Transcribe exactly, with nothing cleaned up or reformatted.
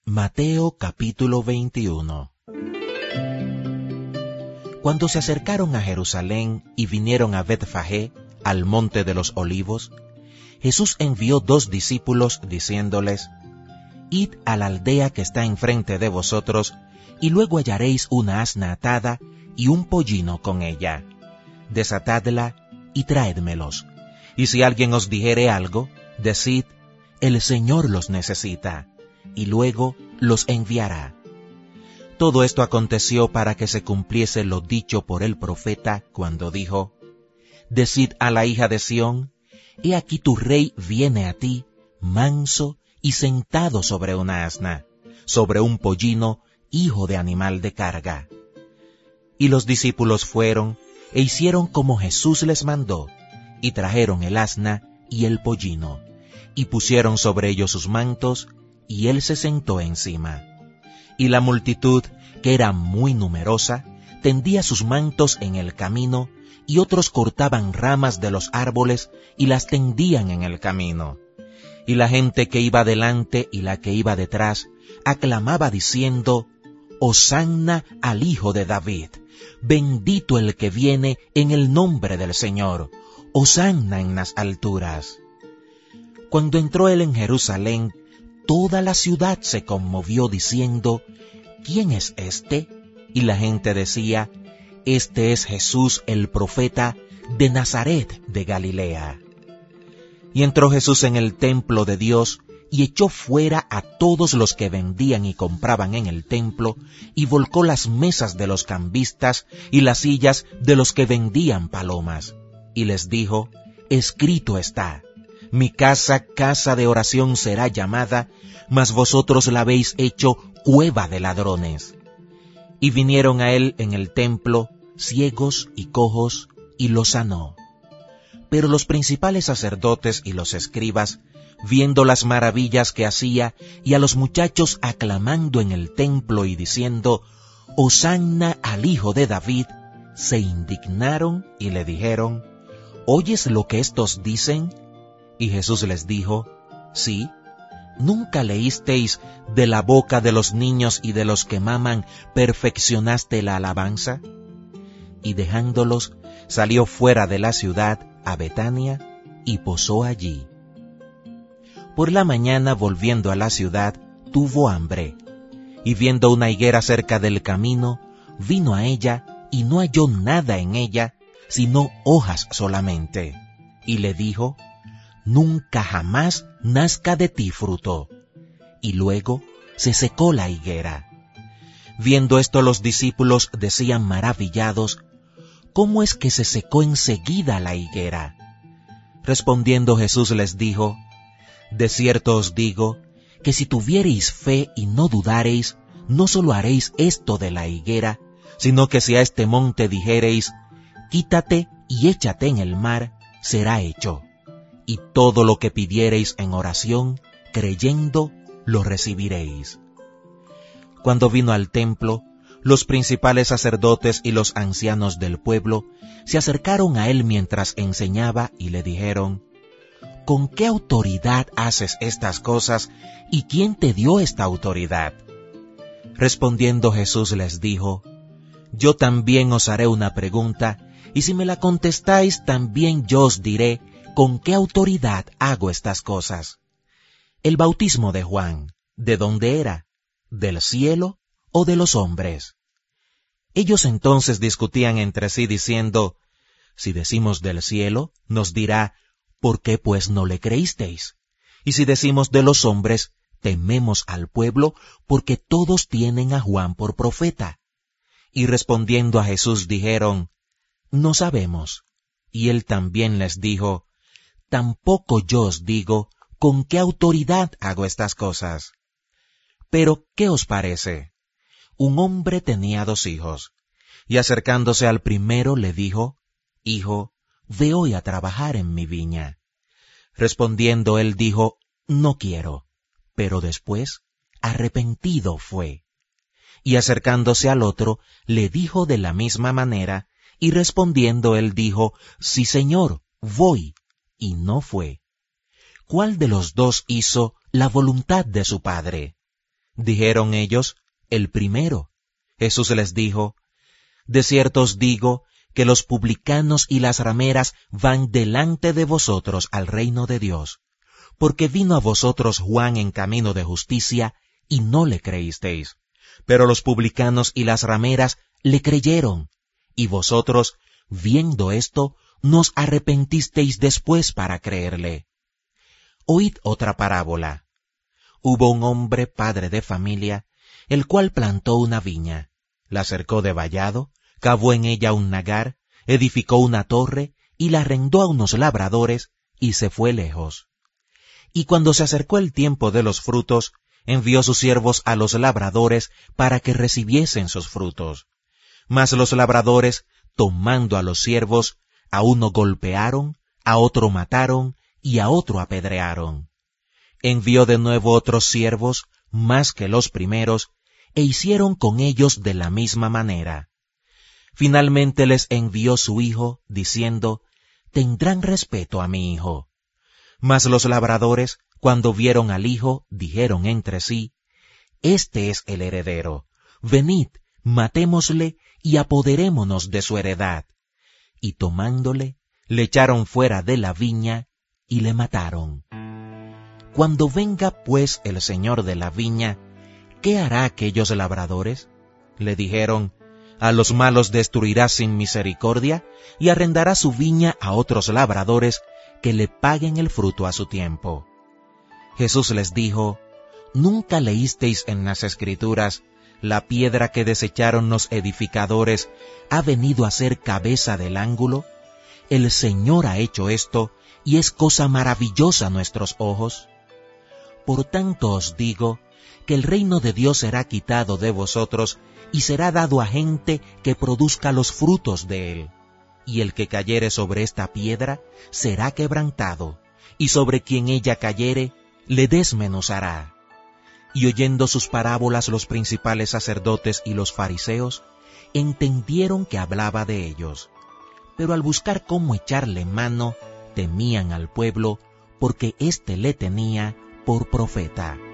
Mateo capítulo veintiuno. Cuando se acercaron a Jerusalén y vinieron a Betfagé, al monte de los olivos, Jesús envió dos discípulos diciéndoles: Id a la aldea que está enfrente de vosotros, y luego hallaréis una asna atada y un pollino con ella. Desatadla y traédmelos. Y si alguien os dijere algo, decid: el Señor los necesita, y luego los enviará. Todo esto aconteció para que se cumpliese lo dicho por el profeta cuando dijo: Decid a la hija de Sión: he aquí tu rey viene a ti, manso y sentado sobre una asna, sobre un pollino, hijo de animal de carga. Y los discípulos fueron e hicieron como Jesús les mandó, y trajeron el asna y el pollino, y pusieron sobre ellos sus mantos, y él se sentó encima. Y la multitud, que era muy numerosa, tendía sus mantos en el camino, y otros cortaban ramas de los árboles y las tendían en el camino. Y la gente que iba delante y la que iba detrás aclamaba diciendo: Hosanna al Hijo de David, bendito el que viene en el nombre del Señor, Hosanna en las alturas. Cuando entró él en Jerusalén, toda la ciudad se conmovió diciendo: ¿Quién es este? Y la gente decía: Este es Jesús el profeta de Nazaret de Galilea. Y entró Jesús en el templo de Dios, y echó fuera a todos los que vendían y compraban en el templo, y volcó las mesas de los cambistas y las sillas de los que vendían palomas. Y les dijo: Escrito está: Mi casa, casa de oración será llamada, mas vosotros la habéis hecho cueva de ladrones. Y vinieron a él en el templo ciegos y cojos, y los sanó. Pero los principales sacerdotes y los escribas, viendo las maravillas que hacía, y a los muchachos aclamando en el templo y diciendo: Hosanna al Hijo de David, se indignaron y le dijeron: ¿Oyes lo que estos dicen? Y Jesús les dijo: Sí. ¿Nunca leísteis: de la boca de los niños y de los que maman perfeccionaste la alabanza? Y dejándolos, salió fuera de la ciudad a Betania y posó allí. Por la mañana, volviendo a la ciudad, tuvo hambre, y viendo una higuera cerca del camino, vino a ella y no halló nada en ella, sino hojas solamente. Y le dijo: Nunca jamás nazca de ti fruto. Y luego se secó la higuera. Viendo esto, los discípulos decían maravillados: ¿Cómo es que se secó enseguida la higuera? Respondiendo Jesús les dijo: De cierto os digo, que si tuviereis fe y no dudareis, no solo haréis esto de la higuera, sino que si a este monte dijereis: Quítate y échate en el mar, será hecho. Y todo lo que pidiereis en oración, creyendo, lo recibiréis. Cuando vino al templo, los principales sacerdotes y los ancianos del pueblo se acercaron a él mientras enseñaba y le dijeron: ¿Con qué autoridad haces estas cosas y quién te dio esta autoridad? Respondiendo Jesús les dijo: Yo también os haré una pregunta, y si me la contestáis, también yo os diré con qué autoridad hago estas cosas. El bautismo de Juan, ¿de dónde era? ¿Del cielo o de los hombres? Ellos entonces discutían entre sí diciendo: Si decimos del cielo, nos dirá: ¿por qué pues no le creísteis? Y si decimos de los hombres, tememos al pueblo, porque todos tienen a Juan por profeta. Y respondiendo a Jesús dijeron: No sabemos. Y él también les dijo: Tampoco yo os digo con qué autoridad hago estas cosas. Pero, ¿qué os parece? Un hombre tenía dos hijos, y acercándose al primero le dijo: Hijo, ve hoy a trabajar en mi viña. Respondiendo él dijo: No quiero. Pero después, arrepentido fue. Y acercándose al otro, le dijo de la misma manera, y respondiendo él dijo: Sí, Señor, voy. Y no fue. ¿Cuál de los dos hizo la voluntad de su padre? Dijeron ellos, el primero. Jesús les dijo, de cierto os digo que los publicanos y las rameras van delante de vosotros al reino de Dios, porque vino a vosotros Juan en camino de justicia y no le creísteis, pero los publicanos y las rameras le creyeron, y vosotros, viendo esto, nos arrepentisteis después para creerle. Oíd otra parábola. Hubo un hombre padre de familia, el cual plantó una viña, la cercó de vallado, cavó en ella un nagar, edificó una torre y la arrendó a unos labradores y se fue lejos. Y cuando se acercó el tiempo de los frutos, envió sus siervos a los labradores para que recibiesen sus frutos. Mas los labradores, tomando a los siervos, a uno golpearon, a otro mataron y a otro apedrearon. Envió de nuevo otros siervos, más que los primeros, e hicieron con ellos de la misma manera. Finalmente les envió su hijo, diciendo, tendrán respeto a mi hijo. Mas los labradores, cuando vieron al hijo, dijeron entre sí, este es el heredero, venid, matémosle y apoderémonos de su heredad. Y tomándole, le echaron fuera de la viña y le mataron. Cuando venga pues el señor de la viña, ¿qué hará aquellos labradores? Le dijeron, a los malos destruirá sin misericordia y arrendará su viña a otros labradores que le paguen el fruto a su tiempo. Jesús les dijo, ¿nunca leísteis en las Escrituras, la piedra que desecharon los edificadores ha venido a ser cabeza del ángulo? El Señor ha hecho esto, y es cosa maravillosa a nuestros ojos. Por tanto os digo, que el reino de Dios será quitado de vosotros, y será dado a gente que produzca los frutos de él. Y el que cayere sobre esta piedra, será quebrantado, y sobre quien ella cayere, le desmenuzará. Y oyendo sus parábolas los principales sacerdotes y los fariseos, entendieron que hablaba de ellos. Pero al buscar cómo echarle mano, temían al pueblo, porque éste le tenía por profeta.